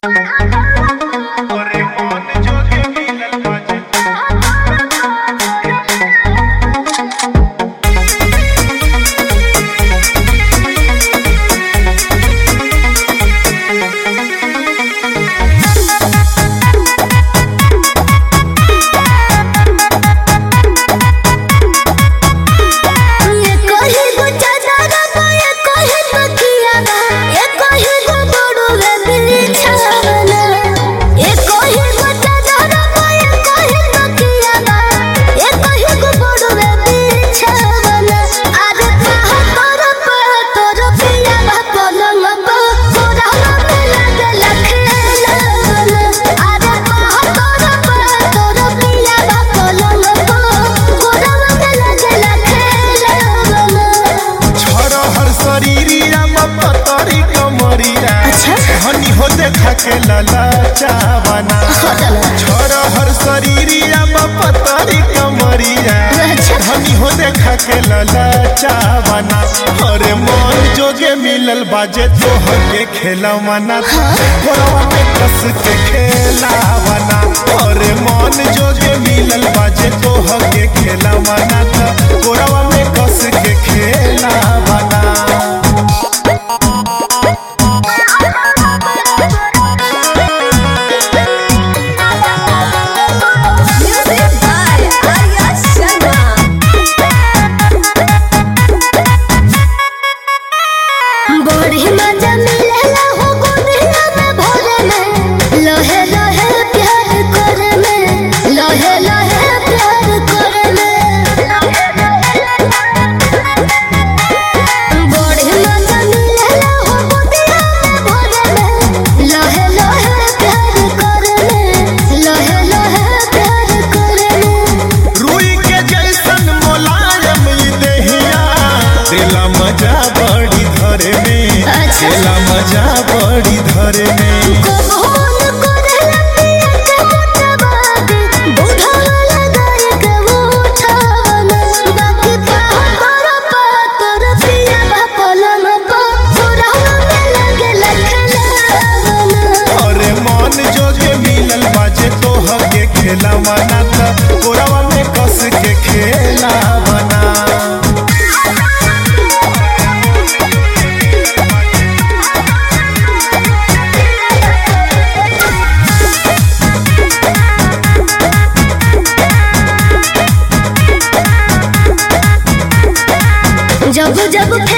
देखा के लाला चावना छोड़ हर शरीरिया पतरी कमरिया धनी हो देखा के लाला चावना अरे मन जोगे मिलल बाजे तोहर के खेला मना गोरवा में कस के खेला बना अरे मन जोगे मिलल बाजे तोहर के खेला मना गोरवा में कस के खेला बना। मजा बड़ी धरे में अरे मन जोगे मिलल बाजे तोहर के खेला मना गोरवा में कस के खेला बना। जब जब